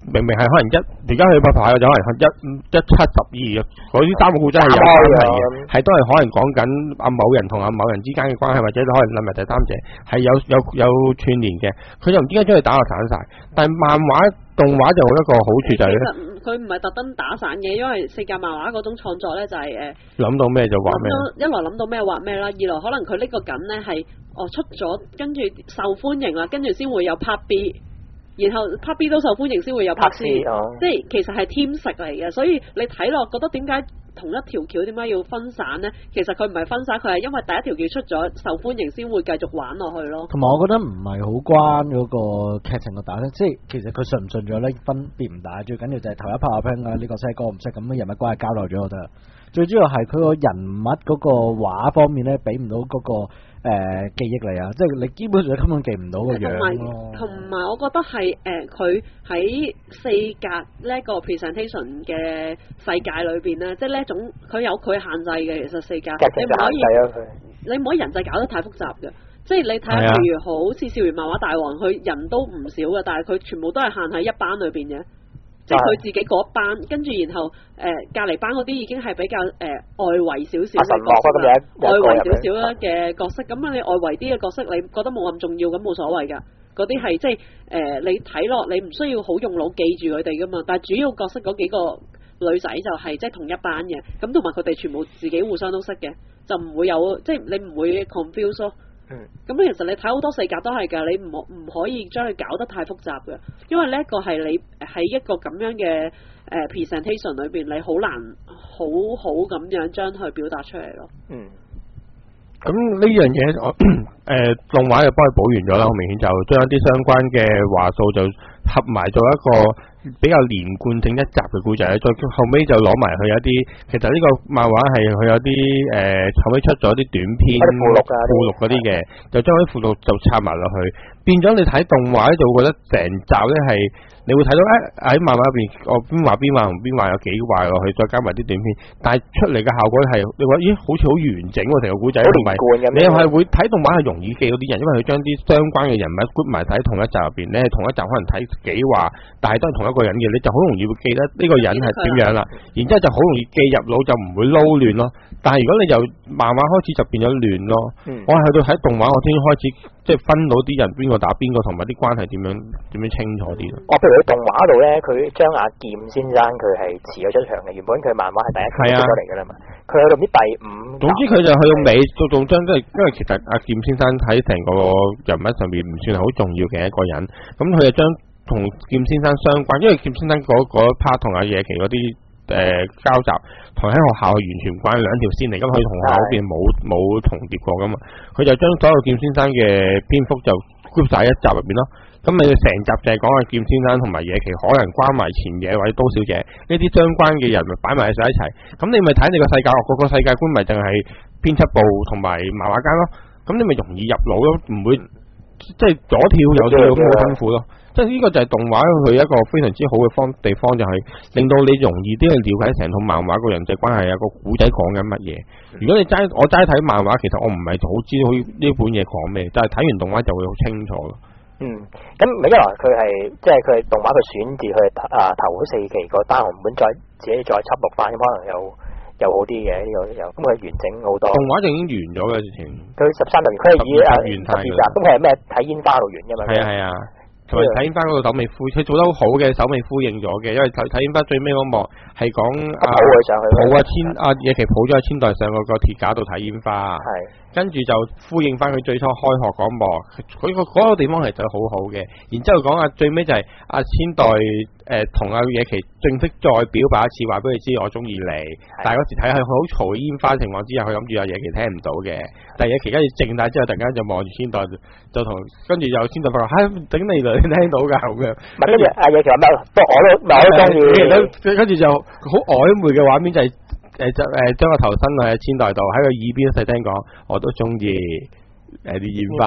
明明係可能一而家佢拍牌就可能一一七十二嗰啲三個故仔係有關係嘅，係都係可能講緊阿某人同阿某人之間嘅關係，或者可能諗埋第三者係有有有串連嘅，佢就唔知點解將佢打落散晒。但係漫畫動畫就有一個好處就係咧， 佢唔係特登打散嘅，因為四格漫畫嗰種創作咧就係誒諗到咩就畫咩， 一來諗到咩畫咩啦，二來可能佢呢個梗咧係哦出咗跟住受歡迎啦，跟住先會有 part B。然後 part B 都受歡迎先會有 part C，即係其實係添食嚟嘅，所以你睇落覺得點解同一條橋點解要分散呢？其實佢唔係分散，佢係因為第一條橋出咗受歡迎先會繼續玩落去咯。同埋我覺得唔係好關嗰個劇情嘅打咧，即係其實佢順唔順咗呢分別唔大，最緊要就係頭一 part 我聽啊呢個西哥唔識咁嘅人物關係交流咗我得，最主要係佢個人物嗰個畫方面呢，俾唔到嗰個。誒、呃、記憶嚟啊！即係你基本上根本記唔到個樣咯。同埋我覺得係誒佢喺四格呢個 presentation 嘅世界裏邊咧，即係呢一種佢有佢限制嘅。其實四格你唔可以，你唔可以人際搞得太複雜嘅。即係你睇下，譬如好似少年漫畫大王，佢人都唔少嘅，但係佢全部都係限喺一班裏邊嘅。即係佢自己嗰班，跟住然後誒隔離班嗰啲已經係比較誒、呃、外圍少少嘅角色啦，外圍少少啦嘅角色。咁啊，你外圍啲嘅角色，你覺得冇咁重要，咁冇所謂㗎。嗰啲係即係誒、呃、你睇落，你唔需要好用腦記住佢哋㗎嘛。但係主要角色嗰幾個女仔就係即係同一班嘅，咁同埋佢哋全部自己互相都識嘅，就唔會有即係你唔會 confuse 咯。咁、嗯、其實你睇好多四格都係㗎，你唔唔可以將佢搞得太複雜嘅，因為呢一個係你喺一個咁樣嘅誒、呃、presentation 裏邊，你好難好好咁樣將佢表達出嚟咯。嗯。咁呢樣嘢我誒動畫就幫佢補完咗啦，好明顯就將一啲相關嘅話數就合埋做一個比較連貫性一集嘅故仔，再後尾就攞埋佢有一啲，其實呢個漫畫係佢有啲誒、呃、後尾出咗啲短篇附錄啊附錄嗰啲嘅，就將啲附錄就插埋落去，變咗你睇動畫就會覺得成集咧係你會睇到誒喺漫畫入邊我邊話邊話同邊話有幾話落去，再加埋啲短篇，但係出嚟嘅效果係你話咦好似好完整喎成個故仔，同埋你又係會睇動畫係容易記到啲人，因為佢將啲相關嘅人物 group 埋睇同一集入邊咧，同一集可能睇幾話，但係都係同一個人嘅，你就好容易會記得呢個人係點樣啦，然之後就好容易記入腦，就唔會撈亂咯。但係如果你由漫畫開始就變咗亂咯，嗯、我係去到睇動畫我先開始即係分到啲人邊個打邊個，同埋啲關係點樣點樣清楚啲咯。哦，譬如喺動畫度咧，佢將阿劍先生佢係遲咗出場嘅，原本佢漫畫係第一集出咗嚟噶啦嘛，佢去到啲第五，總之佢就去到尾做做將即係，因為其實阿劍先生喺成個人物上面唔算係好重要嘅一個人，咁佢就將同劍先生相關，因為劍先生嗰嗰 part 同阿野崎嗰啲誒交集，同喺學校係完全唔關兩條線嚟，咁佢同學校嗰邊冇冇重疊過噶嘛，佢就將所有劍先生嘅篇幅就 group 晒一集入邊咯。咁你成集就係講阿劍先生同埋野崎可能關埋前野或者刀小姐呢啲相關嘅人咪擺埋晒一齊，咁你咪睇你個世界學嗰個世界觀咪淨係編輯部同埋漫畫家咯，咁你咪容易入腦咯，唔會即係左跳右跳咁好辛苦咯。即係呢個就係動畫佢一個非常之好嘅方地方，就係令到你容易啲去了解成套漫畫個人際關係啊，個古仔講緊乜嘢。如果你齋我齋睇漫畫，其實我唔係好知道呢本嘢講咩，但係睇完動畫就會好清楚咯。嗯，咁咪一來佢係即係佢係動畫佢選自佢啊頭嗰四期個單行本，再自己再輯錄翻，咁可能又又好啲嘅呢個又，咁佢完整好多。動畫就已經完咗嘅之前，佢十三集完，佢係以啊十二集，咁佢係咩睇煙花度完嘅嘛？係啊係啊。同埋睇煙花嗰個首尾呼，佢做得好好嘅，首尾呼應咗嘅，因為睇睇煙花最尾嗰幕係講啊抱佢上去，抱啊千啊野崎抱咗阿千代上個個鐵架度睇煙花，係跟住就呼應翻佢最初開學嗰幕，佢個嗰個地方其實好好嘅，然之後講啊最尾就係阿千代誒同阿野崎正式再表白一次，話俾佢知我中意你，但係嗰時睇係好嘈煙花情況之下，佢諗住阿野崎聽唔到嘅，但係野崎跟住靜晒之後，突然間就望住千代就同跟住又千代發覺，唉頂你嚟！聽到噶咁樣，跟住阿野崎話咩？不過我都我都中意。跟住就好曖昧嘅畫面就係誒就誒將個頭伸落喺千代度，喺個耳邊細聲講，我都中意誒啲煙花。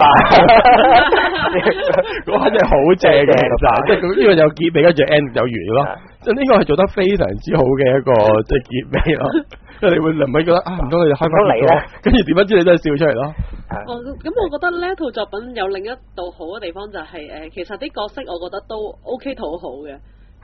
嗰下真係好正嘅，即係呢個就結尾，跟住 end 就完咯。即係呢個係做得非常之好嘅一個即係結尾咯。即係你會唔會覺得啊？唔通你哋開翻嚟咧？跟住點不知你都係笑出嚟咯。哦，咁我覺得呢一套作品有另一道好嘅地方就係、是、誒，其實啲角色我覺得都 OK 討好嘅，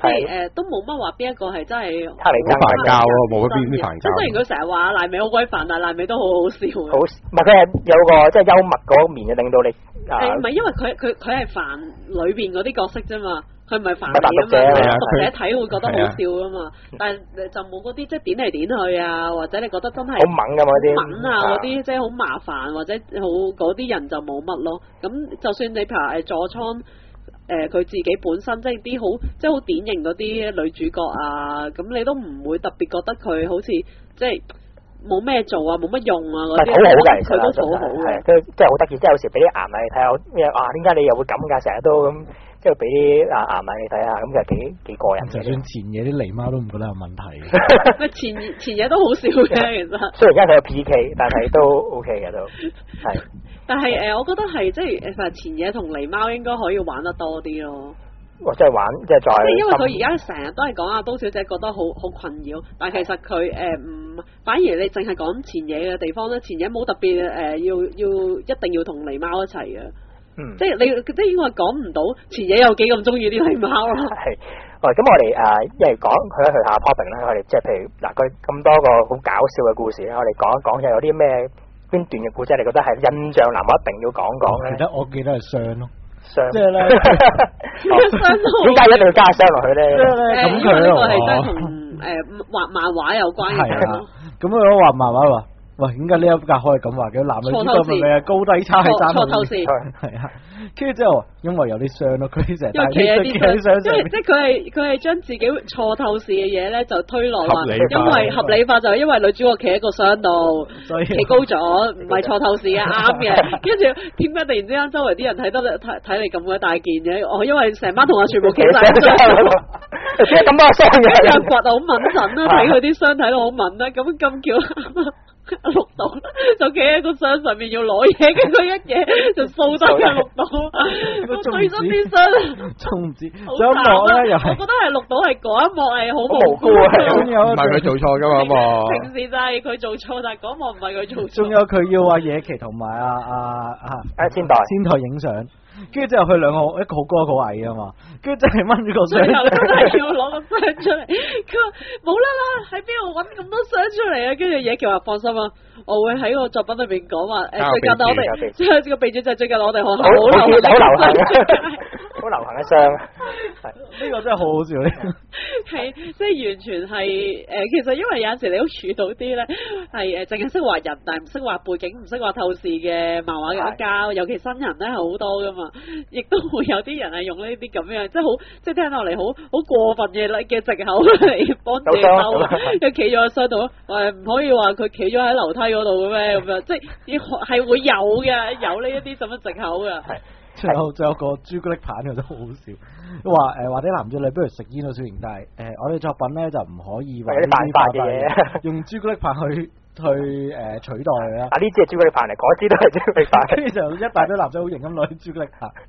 即係誒都冇乜話邊一個係真係好煩教喎，冇邊啲煩教。 即係雖然佢成日話爛尾好鬼煩，但係爛尾都好好笑。 好，唔係佢係有個即係幽默嗰面嘅，令到你誒唔係因為佢佢佢係煩裏邊嗰啲角色啫嘛。佢唔係煩你啊嘛，讀者睇會覺得好笑啊嘛，但係就冇嗰啲即係點嚟點去啊，或者你覺得真係好猛㗎嘛啲， 猛啊嗰啲即係好麻煩或者好嗰啲人就冇乜咯。咁就算你譬如誒座倉誒佢自己本身即係啲好即係好典型嗰啲女主角啊，咁你都唔會特別覺得佢好似即係冇咩做啊，冇乜用啊嗰啲， 好好嘅， 佢都好好嘅， 即係即係好得意，即係有時俾啲顏你睇下，咩啊點解你又會咁㗎？成日都咁。即係俾啲啊顏埋你睇下，咁就幾幾過癮。 就算前嘢啲狸貓都唔覺得有問題。 前前嘢都好笑嘅，其實。雖然而家佢有 P K， 但係都 OK 嘅都係。 但係誒、呃，我覺得係即係誒，前嘢同狸貓應該可以玩得多啲咯。 哇！即係玩，即係再。即係因為佢而家成日都係講阿都小姐覺得好好困擾，但係其實佢誒唔，反而你淨係講前嘢嘅地方咧，前嘢冇特別誒、呃，要要一定要同狸貓一齊嘅。嗯、即係你，即係應該講唔到前嘢有幾咁中意啲狸貓咯。係， 喂，咁我哋誒，一係講去一去下 topic 啦，我哋即係譬如嗱，佢咁多個好搞笑嘅故事咧，我哋講一講，又有啲咩邊段嘅故仔，你覺得係印象難，我一定要講講咧。 其實我記得係傷咯，傷，即係咧， 點解一定要加傷落去咧？ 咁佢呢個係真係同誒畫漫畫有關嘅。 係啊，咁佢畫漫畫話。喂，點解呢一格可以咁話嘅？男女主角咪係高低差係爭好遠，係啊。跟住之後，因為有啲傷咯，佢成日帶啲傷， 因為即係佢係佢係將自己錯透視嘅嘢咧，就推落話，因為合理化就係因為女主角企喺個箱度，企高咗，唔係錯透視嘅，啱嘅。跟住點解突然之間周圍啲人睇得睇睇你咁鬼大件嘅？哦，因為成班同學全部企晒喺箱度， 點解咁多傷嘅？ 又掘到好敏陣啦，睇佢啲傷睇到好敏啦，咁咁巧。綠島就企喺個箱上面要攞嘢，跟住佢一嘢就掃低嘅綠島，個對身啲箱， 仲唔知有一幕咧，又係我覺得係綠島係嗰一幕係好無辜啊， 唔係佢做錯噶嘛嘛， 平時就係佢做錯，但係嗰幕唔係佢做錯。 仲有佢要阿野崎同埋阿阿阿阿千代千代影相。跟住之後佢兩個一個好高一個好矮啊嘛，跟住真係掹咗個箱， 真係要攞個箱出嚟。佢話冇啦啦，喺邊度搵咁多箱出嚟啊？跟住野崎話放心啊，我會喺個作品裏邊講話誒，最近我哋即係個秘書就係最近我哋學校好流行， 好流行好流行嘅箱， 呢個真係好好笑呢。 係即係完全係誒、呃，其實因為有陣時你都遇到啲咧係誒，淨係識畫人，但係唔識畫背景，唔識畫透視嘅漫畫嘅膠，尤其新人咧係好多噶嘛。亦都會有啲人係用呢啲咁樣，即係好，即係聽落嚟好好過分嘅嘅藉口嚟幫自己兜，又企咗喺箱度，誒唔可以話佢企咗喺樓梯嗰度嘅咩咁樣，即係係會有嘅，有呢一啲咁嘅藉口嘅。係， 最後仲有個朱古力棒嘅都好好笑，話誒或者男仔女不如食煙咯，小型，但係誒、呃、我哋作品咧就唔可以話呢啲辦法嘅，用朱古力棒去。去誒、呃、取代佢啦！ 啊呢支係朱古力棒嚟，嗰支都係朱古力棒。 跟住就一大堆男仔好型咁攞啲朱古力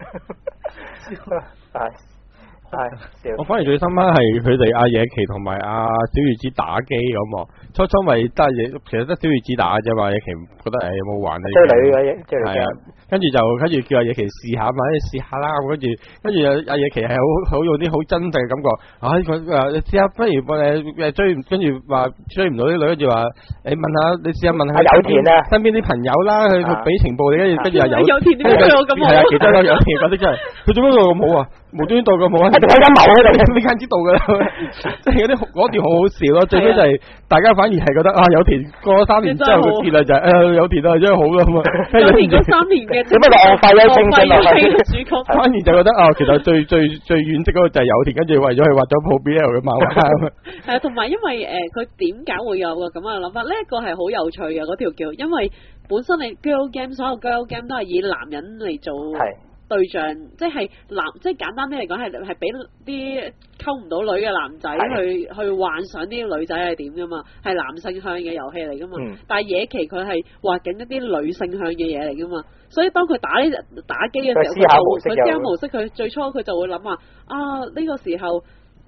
棒。 係，我反而最深刻係佢哋阿野崎同埋阿小月子打機咁喎。初初咪得嘢，其實得小月子打啫嘛。野崎覺得誒、欸、有冇玩啊？ 追女嘅，追女嘅。係啊， 跟住就跟住叫阿野崎試下嘛，誒試下啦。跟住跟住阿野崎係好好用啲好真實嘅感覺。啊，佢誒試下，不如誒誒追，跟住話追唔到啲女，跟住話誒問下你試下問下有田啊， 身邊啲朋友啦，去俾情報你，跟住跟住又有有田點解對我咁好？ 係啊，其實有有田嗰啲真係，佢做乜對我咁好啊？無端端對我咁好啊？ 一定有陰謀喺度， 邊間知道噶啦？即係嗰啲嗰段好好笑咯。最尾就係大家反而係覺得啊，有田過咗三年之後嘅結論就係誒有田啊，真係好啦嘛。 有田嗰三年嘅點解浪費咗青春落去？ 主角反而就覺得啊，其實最最最惋惜嗰個就係有田，跟住為咗去畫咗部 B L 嘅漫畫。 係啊，同埋因為誒，佢點解會有個咁嘅諗法？呢一個係好有趣嘅嗰條橋，因為本身你 girl game 所有 girl game 都係以男人嚟做。係。對象即係男，即係簡單啲嚟講係係俾啲溝唔到女嘅男仔去去幻想啲女仔係點噶嘛，係男性向嘅遊戲嚟噶嘛。嗯、但係野崎佢係畫緊一啲女性向嘅嘢嚟噶嘛，所以當佢打呢打機嘅時候，佢思考模式，佢最初佢就會諗話啊呢、呢個時候。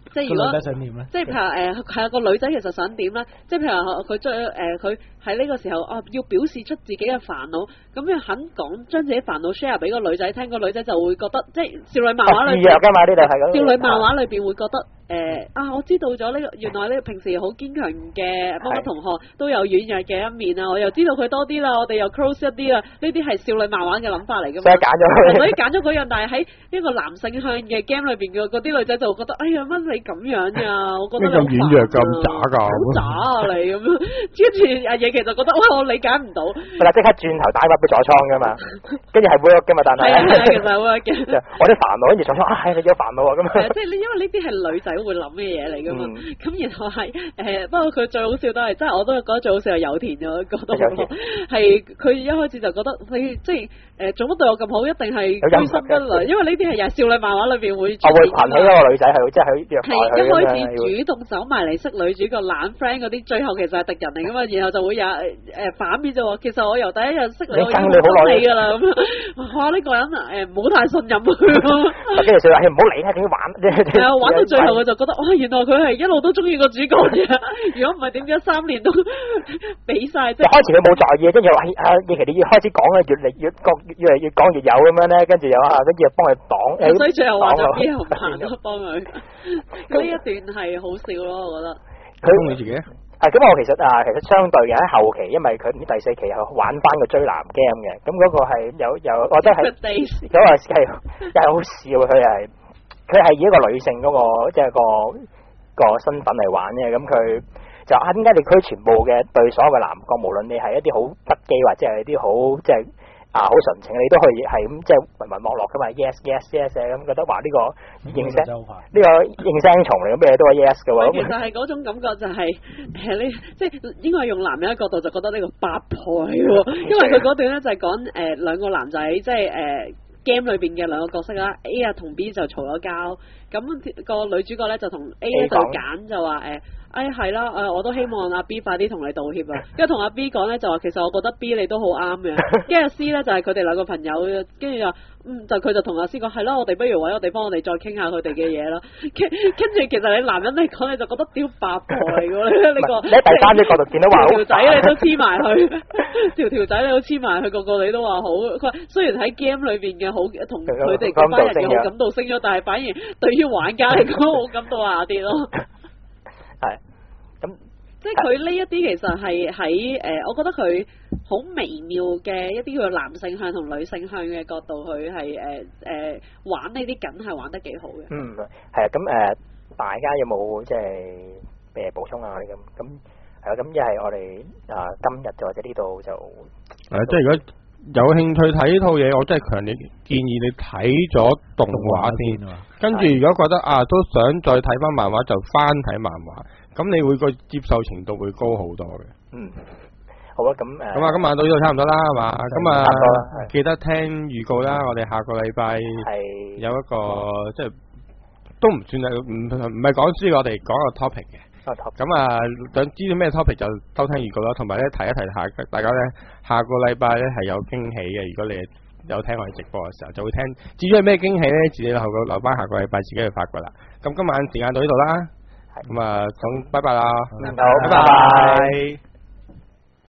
即係如果個女仔想點咧？ 即係譬如誒係啊個女仔其實想點咧？即係譬如佢將誒佢喺呢個時候啊要表示出自己嘅煩惱，咁樣肯講將自己煩惱 share 俾個女仔聽，個女仔就會覺得即係少女漫畫裏邊㗎嘛，呢度係咁。 少女漫畫裏邊會覺得誒、呃、啊我知道咗呢、這個原來呢個平時好堅強嘅乜乜同學都有軟弱嘅一面啊，我又知道佢多啲啦，我哋又 close 一啲啦，呢啲係少女漫畫嘅諗法嚟㗎嘛。所以揀咗，所以揀咗嗰樣，但係喺呢個男性向嘅 game 裏邊嘅嗰啲女仔就會覺得哎呀乜你咁樣呀，我覺得你好煩啊， 咁軟弱咁渣㗎， 好渣啊你咁樣，跟住阿野其實覺得哇我理解唔到， 嗱即刻轉頭打翻杯左倉㗎嘛，跟住係 work 㗎嘛，但係係啊其實係 work 嘅， 我啲煩惱跟住左倉啊係你有煩惱喎咁係啊，即係你因為呢啲係女仔會諗嘅嘢嚟㗎嘛，咁、嗯、然後係誒、呃、不過佢最好笑都係，即係我都覺得最好笑係有田咗嗰度，係佢一開始就覺得你即係誒做乜對我咁好，一定係居心不良，因為呢啲係少女漫畫裏邊會。我會群起嗰個女仔係即係佢虐待佢咁樣。係一開始主動走埋嚟識女主角懶 friend 嗰啲，最後其實係敵人嚟噶嘛，然後就會有誒、呃、反面就話，其實我由第一日識你，我已經好憎你噶啦咁樣。哇！呢、這個人誒唔好太信任佢。跟住就話：唔好理啦，點玩？係啊，玩到最後我就覺得，哇！原來佢係一路都中意個主角嘅。如果唔係點解三年都俾晒？即係開始佢冇在意，跟住話：啊，葉奇你要開始講啊，越嚟越講越嚟越講越有咁樣咧，跟住又啊，跟住又幫佢擋。所以最後話咗邊行行咯，幫佢。呢一段係好笑咯，我覺得。佢你自己係咁，我其實啊，其實相對嘅喺後期，因為佢第四期係玩翻個追男 game 嘅，咁嗰個係有有，我覺得係嗰個係又係好笑，佢係佢係以一個女性嗰、那個即係、就是、個個身份嚟玩嘅，咁佢就啊點解你佢全部嘅對所有嘅男角，無論你係一啲好不羈或者係一啲好即係。啊，好純情，你都可以係咁即係渾渾噩噩噶嘛 ，yes yes yes 咁覺得話呢個應聲，呢個應聲蟲嚟，咁咩都係 yes 嘅喎。其實係嗰種感覺就係誒呢，即係應該係用男人嘅角度就覺得呢個八婆嚟喎，因為佢嗰段咧就係講誒兩個男仔即係誒 game 裏邊嘅兩個角色啦 ，A 啊同 B 就嘈咗交，咁、那個女主角咧就同 A 咧就揀就話誒。哎係啦，誒我都希望阿 B 快啲同你道歉啊！跟住同阿 B 講咧就話其實我覺得 B 你都好啱嘅，跟住 C 咧就係佢哋兩個朋友，跟住就嗯就佢就同阿 C 講係咯，我哋不如揾個地方我哋再傾下佢哋嘅嘢啦。跟跟住其實你男人嚟講你就覺得屌八婆嚟㗎咧，呢個你喺第三隻角度見到話條仔你都黐埋去，條條仔你都黐埋去，個個你都話好。佢話雖然喺 game 裏邊嘅好同佢哋嗰班人嘅好感度升咗，但係反而對於玩家嚟講好感度下跌咯。係，咁即係佢呢一啲其實係喺誒，我覺得佢好微妙嘅一啲叫男性向同女性向嘅角度，佢係誒誒玩呢啲梗係玩得幾好嘅。嗯，係啊，咁誒、呃，大家有冇即係咩補充啊？咁咁係啊，咁一係我哋啊、呃、今日就或者呢度就誒，即係如果有興趣睇呢套嘢，我真係強烈建議你睇咗動畫先，跟住如果覺得啊都想再睇翻漫畫，就翻睇漫畫，咁你會個接受程度會高好多嘅。嗯，好啊，咁誒，咁啊，今晚到呢度差唔多啦，係嘛？咁啊，記得聽預告啦，我哋下個禮拜係有一個即係都唔算係唔唔係講書，我哋講個 topic 嘅。咁啊，想知道咩 topic 就收聽預告啦，同埋咧提一提下大家咧，下個禮拜咧係有驚喜嘅。如果你有聽我哋直播嘅時候，就會聽。至於係咩驚喜咧，自己後個留翻下個禮拜自己去發掘啦。咁今晚時間到呢度啦，咁啊，咁拜拜啦，好，拜拜。